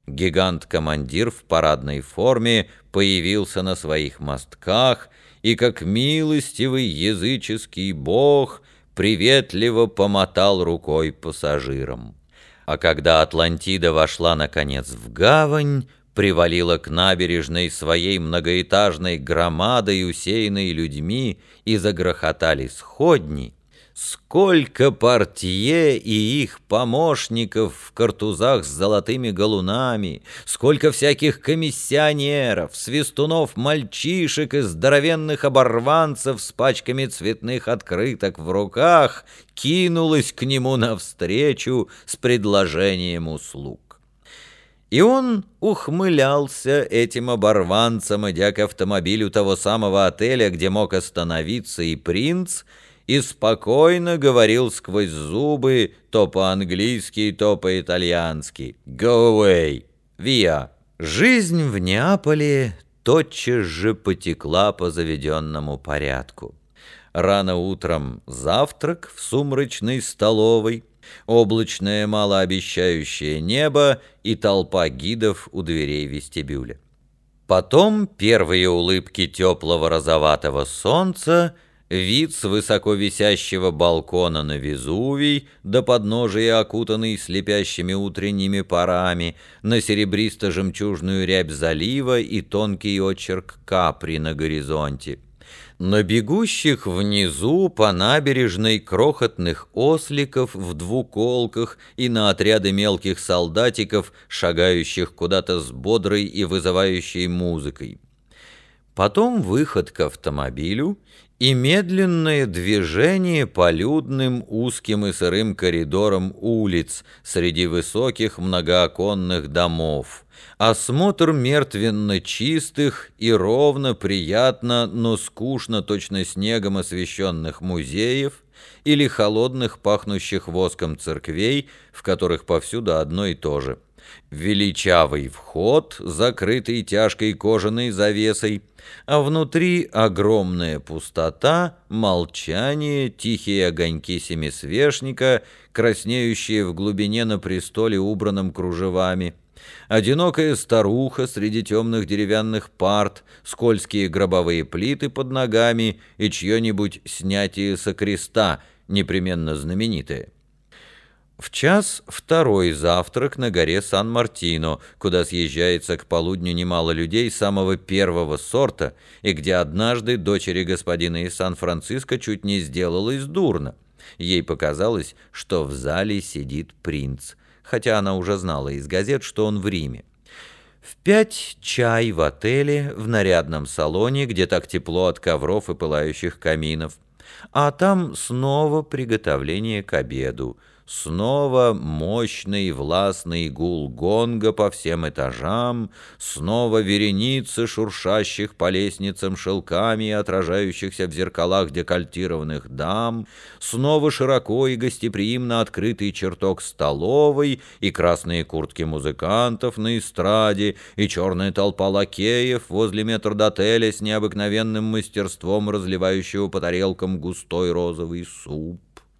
Гигант-командир в парадной форме появился на своих мостках и, как милостивый языческий бог, приветливо помотал рукой пассажирам. А когда Атлантида вошла, наконец, в гавань, привалила к набережной своей многоэтажной громадой, усеянной людьми, и загрохотали сходни, сколько портье и их помощников в картузах с золотыми галунами, сколько всяких комиссионеров, свистунов-мальчишек и здоровенных оборванцев с пачками цветных открыток в руках кинулось к нему навстречу с предложением услуг. И он ухмылялся этим оборванцам, идя к автомобилю того самого отеля, где мог остановиться и принц, и спокойно говорил сквозь зубы, то по-английски, то по-итальянски: «Go away! Via!» Жизнь в Неаполе тотчас же потекла по заведенному порядку. Рано утром завтрак в сумрачной столовой, облачное малообещающее небо и толпа гидов у дверей вестибюля. Потом первые улыбки теплого розоватого солнца, вид с высоко висящего балкона на Везувий, до подножия окутанный слепящими утренними парами, на серебристо-жемчужную рябь залива и тонкий очерк Капри на горизонте. На бегущих внизу по набережной крохотных осликов в двуколках и на отряды мелких солдатиков, шагающих куда-то с бодрой и вызывающей музыкой. Потом выход к автомобилю и медленное движение по людным, узким и сырым коридорам улиц среди высоких многооконных домов, осмотр мертвенно чистых и ровно, приятно, но скучно, точно снегом освещенных музеев или холодных, пахнущих воском церквей, в которых повсюду одно и то же. Величавый вход, закрытый тяжкой кожаной завесой, а внутри огромная пустота, молчание, тихие огоньки семисвешника, краснеющие в глубине на престоле, убранном кружевами, одинокая старуха среди темных деревянных парт, скользкие гробовые плиты под ногами и чье-нибудь снятие со креста, непременно знаменитое. В час второй завтрак на горе Сан-Мартино, куда съезжается к полудню немало людей самого первого сорта, и где однажды дочери господина из Сан-Франциско чуть не сделалось дурно. Ей показалось, что в зале сидит принц, хотя она уже знала из газет, что он в Риме. В 5 чай в отеле, в нарядном салоне, где так тепло от ковров и пылающих каминов, а там снова приготовление к обеду. Снова мощный властный гул гонга по всем этажам, снова вереница шуршащих по лестницам шелками и отражающихся в зеркалах декольтированных дам, снова широко и гостеприимно открытый чертог столовой и красные куртки музыкантов на эстраде, и черная толпа лакеев возле метрдотеля с необыкновенным мастерством разливающего по тарелкам густой розовый суп.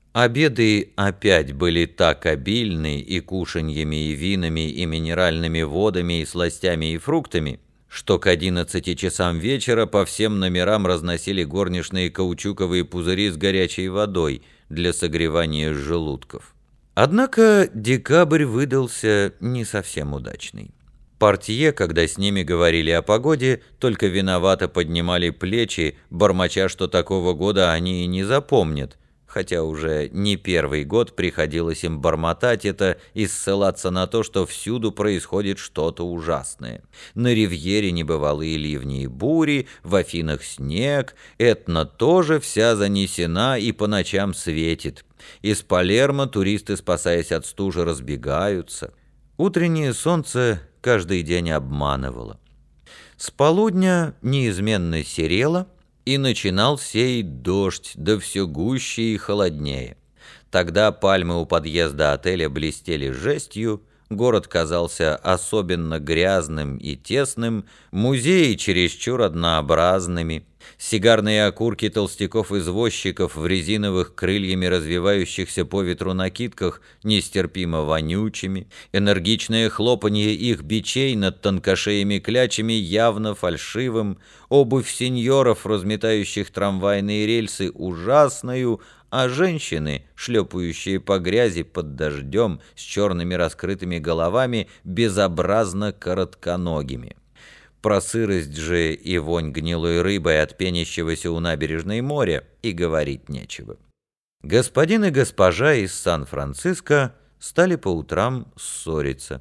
Обеды опять были так обильны и кушаньями, и винами, и минеральными водами, и сластями, и фруктами, что к 11 часам вечера по всем номерам разносили горничные каучуковые пузыри с горячей водой для согревания желудков. Однако декабрь выдался не совсем удачный. Портье, когда с ними говорили о погоде, только виновато поднимали плечи, бормоча, что такого года они и не запомнят, хотя уже не первый год приходилось им бормотать это и ссылаться на то, что всюду происходит что-то ужасное. На Ривьере небывалые ливни и бури, в Афинах снег, Этна тоже вся занесена и по ночам светит. Из Палермо туристы, спасаясь от стужи, разбегаются. Утреннее солнце каждый день обманывало. С полудня неизменно серело, и начинал сеять дождь, да все гуще и холоднее. Тогда пальмы у подъезда отеля блестели жестью, город казался особенно грязным и тесным, музеи чересчур однообразными, сигарные окурки толстяков-извозчиков в резиновых крыльями развивающихся по ветру накидках нестерпимо вонючими, энергичное хлопанье их бичей над тонкошеями клячами явно фальшивым, обувь сеньоров, разметающих трамвайные рельсы, ужасною, а женщины, шлепающие по грязи под дождем с черными раскрытыми головами, безобразно коротконогими. Про сырость же и вонь гнилой рыбой от пенящегося у набережной моря и говорить нечего. Господин и госпожа из Сан-Франциско стали по утрам ссориться.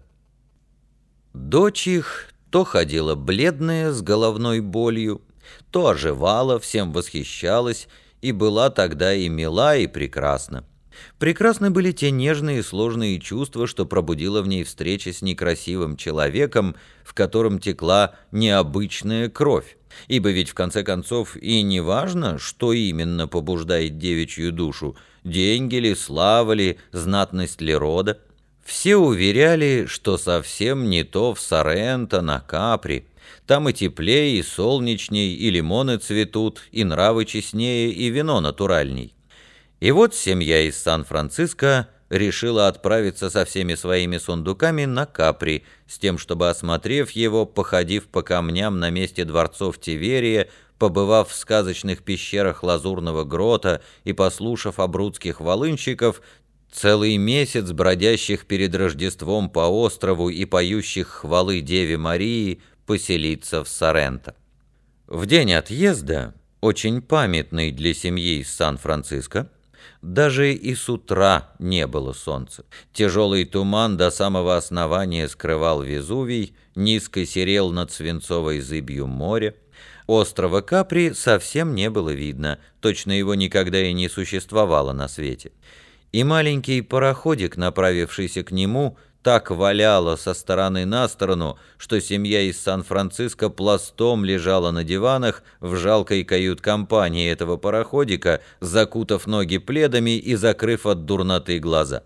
Дочь их то ходила бледная с головной болью, то оживала, всем восхищалась, и была тогда и мила, и прекрасна. Прекрасны были те нежные и сложные чувства, что пробудила в ней встреча с некрасивым человеком, в котором текла необычная кровь. Ибо ведь в конце концов и не важно, что именно побуждает девичью душу, деньги ли, слава ли, знатность ли рода. Все уверяли, что совсем не то в Соренто, на Капри. Там и теплее, и солнечней, и лимоны цветут, и нравы честнее, и вино натуральней. И вот семья из Сан-Франциско решила отправиться со всеми своими сундуками на Капри, с тем, чтобы, осмотрев его, походив по камням на месте дворцов Тиверия, побывав в сказочных пещерах Лазурного грота и послушав абрудских волынщиков, целый месяц бродящих перед Рождеством по острову и поющих хвалы Деве Марии, поселиться в Соренто. В день отъезда, очень памятный для семьи из Сан-Франциско, даже и с утра не было солнца. Тяжелый туман до самого основания скрывал Везувий, низко серел над свинцовой зыбью моря. Острова Капри совсем не было видно, точно его никогда и не существовало на свете. И маленький пароходик, направившийся к нему, так валяло со стороны на сторону, что семья из Сан-Франциско пластом лежала на диванах в жалкой кают-компании этого пароходика, закутав ноги пледами и закрыв от дурноты глаза.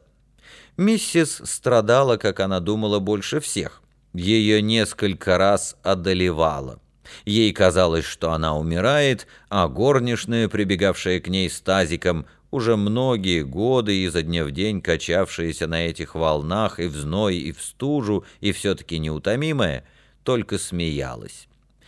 Миссис страдала, как она думала, больше всех. Ее несколько раз одолевало. Ей казалось, что она умирает, а горничная, прибегавшая к ней с тазиком, уже многие годы изо дня в день качавшаяся на этих волнах и в зной, и в стужу, и все-таки неутомимая, только смеялась.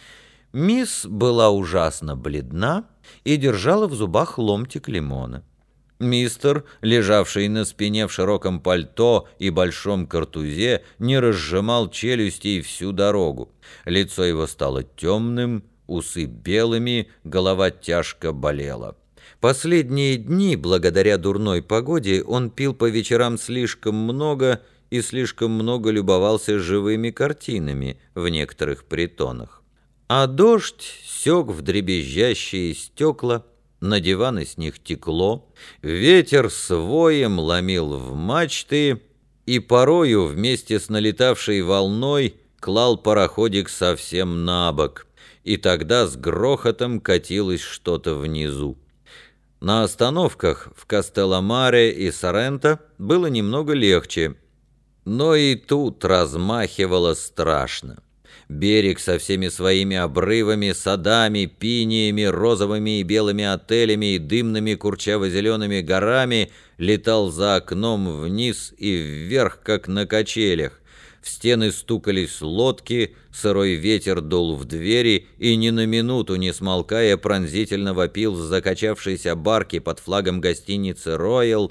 Мисс была ужасно бледна и держала в зубах ломтик лимона. Мистер, лежавший на спине в широком пальто и большом картузе, не разжимал челюстей всю дорогу. Лицо его стало темным, усы белыми, голова тяжко болела. Последние дни, благодаря дурной погоде, он пил по вечерам слишком много и слишком много любовался живыми картинами в некоторых притонах. А дождь сёк в дребезжащие стекла, на диваны с них текло, ветер с воем ломил в мачты и порою вместе с налетавшей волной клал пароходик совсем на бок, и тогда с грохотом катилось что-то внизу. На остановках в Кастелламаре и Соренто было немного легче, но и тут размахивало страшно. Берег со всеми своими обрывами, садами, пиниями, розовыми и белыми отелями и дымными курчаво-зелеными горами летал за окном вниз и вверх, как на качелях. В стены стукались лодки, сырой ветер дул в двери и ни на минуту не смолкая пронзительно вопил с закачавшейся барки под флагом гостиницы «Роял»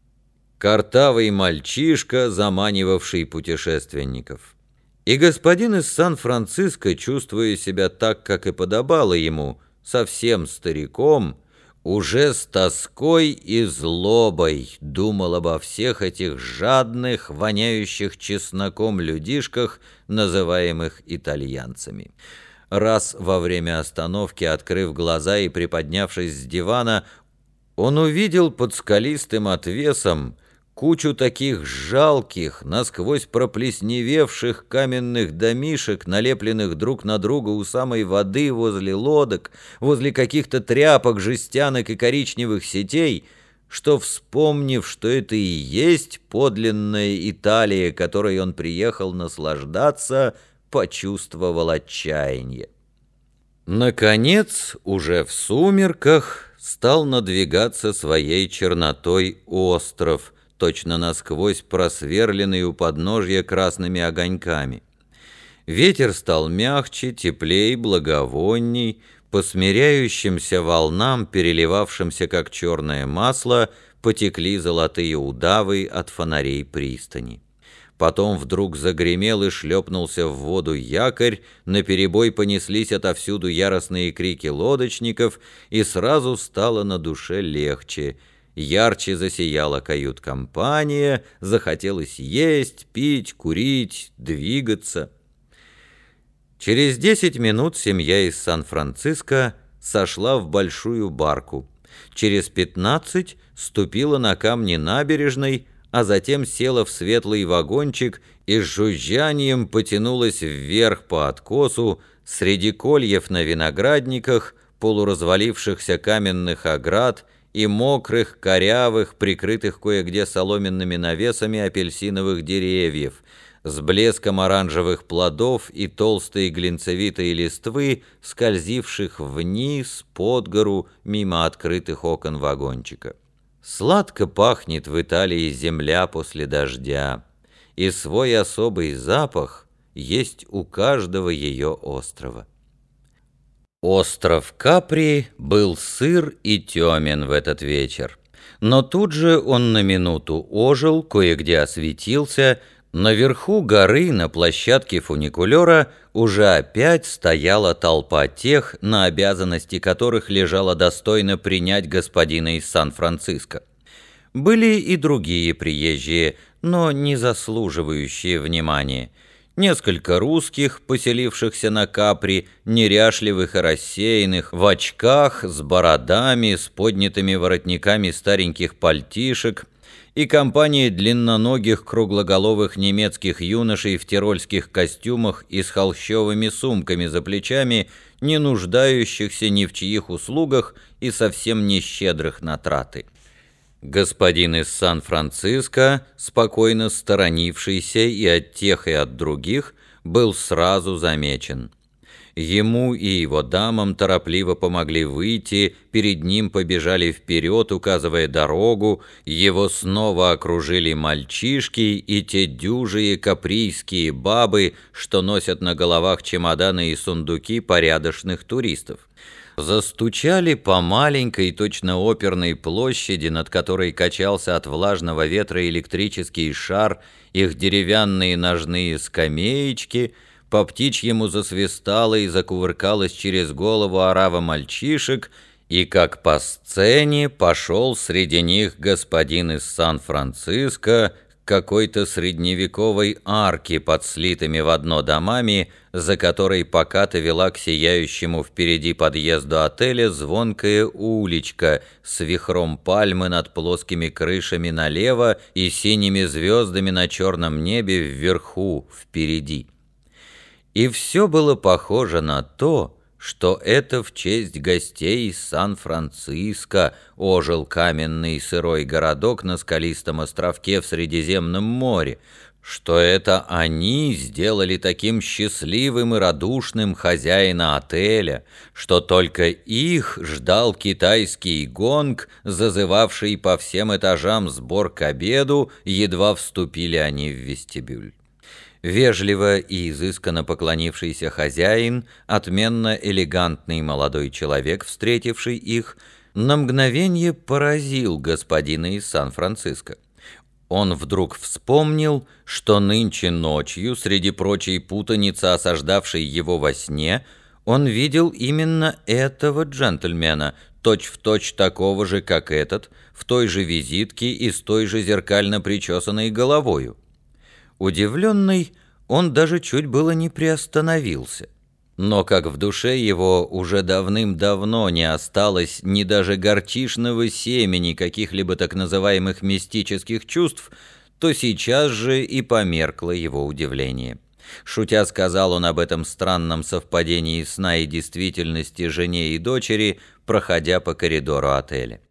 картавый мальчишка, заманивавший путешественников. И господин из Сан-Франциско, чувствуя себя так, как и подобало ему, совсем стариком, уже с тоской и злобой думал обо всех этих жадных, воняющих чесноком людишках, называемых итальянцами. Раз во время остановки, открыв глаза и приподнявшись с дивана, он увидел под скалистым отвесом кучу таких жалких, насквозь проплесневевших каменных домишек, налепленных друг на друга у самой воды возле лодок, возле каких-то тряпок, жестянок и коричневых сетей, что, вспомнив, что это и есть подлинная Италия, которой он приехал наслаждаться, почувствовал отчаяние. Наконец, уже в сумерках, стал надвигаться своей чернотой остров, точно насквозь просверленный у подножья красными огоньками. Ветер стал мягче, теплей, благовонней, по смиряющимся волнам, переливавшимся как черное масло, потекли золотые удавы от фонарей пристани. Потом вдруг загремел и шлепнулся в воду якорь, наперебой понеслись отовсюду яростные крики лодочников, и сразу стало на душе легче. Ярче засияла кают-компания, захотелось есть, пить, курить, двигаться. Через 10 минут семья из Сан-Франциско сошла в большую барку. Через 15 ступила на камни набережной, а затем села в светлый вагончик и с жужжанием потянулась вверх по откосу среди кольев на виноградниках, полуразвалившихся каменных оград и мокрых, корявых, прикрытых кое-где соломенными навесами апельсиновых деревьев, с блеском оранжевых плодов и толстой глинцевитой листвы, скользивших вниз, под гору, мимо открытых окон вагончика. Сладко пахнет в Италии земля после дождя, и свой особый запах есть у каждого ее острова. Остров Капри был сыр и темен в этот вечер, но тут же он на минуту ожил, кое-где осветился. Наверху горы, на площадке фуникулера, уже опять стояла толпа тех, на обязанности которых лежало достойно принять господина из Сан-Франциско. Были и другие приезжие, но не заслуживающие внимания. Несколько русских, поселившихся на Капри, неряшливых и рассеянных, в очках, с бородами, с поднятыми воротниками стареньких пальтишек, и компания длинноногих круглоголовых немецких юношей в тирольских костюмах и с холщовыми сумками за плечами, не нуждающихся ни в чьих услугах и совсем не щедрых на траты. Господин из Сан-Франциско, спокойно сторонившийся и от тех, и от других, был сразу замечен. Ему и его дамам торопливо помогли выйти, перед ним побежали вперед, указывая дорогу, его снова окружили мальчишки и те дюжие каприйские бабы, что носят на головах чемоданы и сундуки порядочных туристов. Застучали по маленькой, точно оперной площади, над которой качался от влажного ветра электрический шар, их деревянные ножные скамеечки, по птичьему засвистала и закувыркалась через голову орава мальчишек, и как по сцене пошел среди них господин из Сан-Франциско к какой-то средневековой арке под слитыми в одно домами, за которой покато вела к сияющему впереди подъезду отеля звонкая уличка с вихром пальмы над плоскими крышами налево и синими звездами на черном небе вверху, впереди. И все было похоже на то, что это в честь гостей из Сан-Франциско ожил каменный сырой городок на скалистом островке в Средиземном море, что это они сделали таким счастливым и радушным хозяина отеля, что только их ждал китайский гонг, зазывавший по всем этажам сбор к обеду, едва вступили они в вестибюль. Вежливо и изысканно поклонившийся хозяин, отменно элегантный молодой человек, встретивший их, на мгновение поразил господина из Сан-Франциско. Он вдруг вспомнил, что нынче ночью, среди прочей путаницы, осаждавшей его во сне, он видел именно этого джентльмена, точь-в-точь такого же, как этот, в той же визитке и с той же зеркально причесанной головою. Удивленный, он даже чуть было не приостановился. Но как в душе его уже давным-давно не осталось ни даже горчишного семени каких-либо так называемых мистических чувств, то сейчас же и померкло его удивление. Шутя сказал он об этом странном совпадении сна и действительности жене и дочери, проходя по коридору отеля.